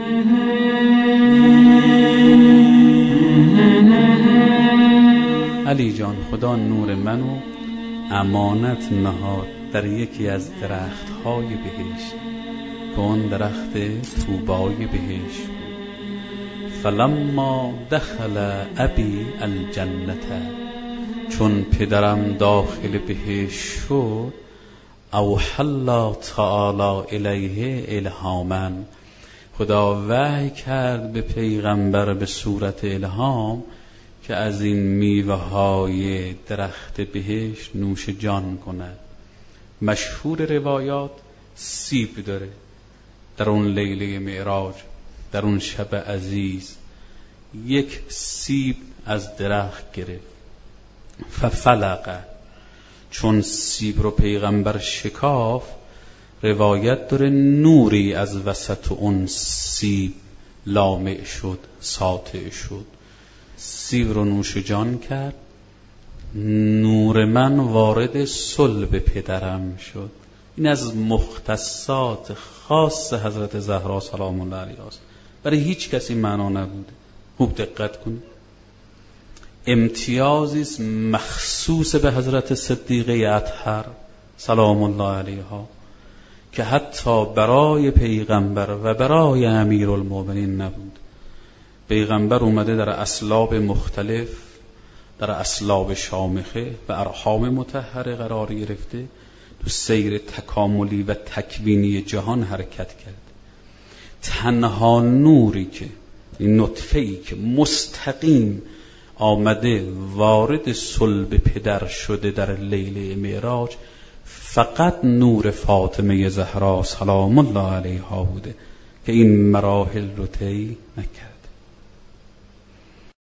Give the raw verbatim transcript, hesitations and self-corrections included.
علی جان خدا نور منو امانت نهاد در یکی از درخت‌های بهشت که اون درخت طوبای بهشت. فلما دخل ابی الجنة، چون پدرم داخل بهشت شد، اوحی الله تعالی الیه الهاما، خدا وحی کرد به پیغمبر به صورت الهام که از این میوه های درخت بهشت نوش جان کند. مشهور روایات سیب داره. در اون لیله معراج، در اون شب عزیز، یک سیب از درخت گرفت. ففلق، چون سیب رو پیغمبر شکاف، روایت داره نوری از وسط اون سیب لامع شد، ساطع شد. سیب رو نوش جان کرد. نور من وارد صلب پدرم شد. این از مختصات خاص حضرت زهرا سلام الله علیها است. برای هیچ کسی معنا نبوده. خوب دقت کنید. امتیازی است مخصوص به حضرت صدیقه اطهر سلام الله علیها که حتی برای پیغمبر و برای امیرالمومنین نبود. پیغمبر اومده در اسلاب مختلف، در اسلاب شامخه و ارحام مطهره قرار گرفته، تو سیر تکاملی و تکوینی جهان حرکت کرد. تنها نوری که این نطفه‌ای که مستقیم آمده وارد صلب پدر شده در لیله معراج، فقط نور فاطمه زهرا سلام الله علیها بوده که این مراحل رو طی نکرد.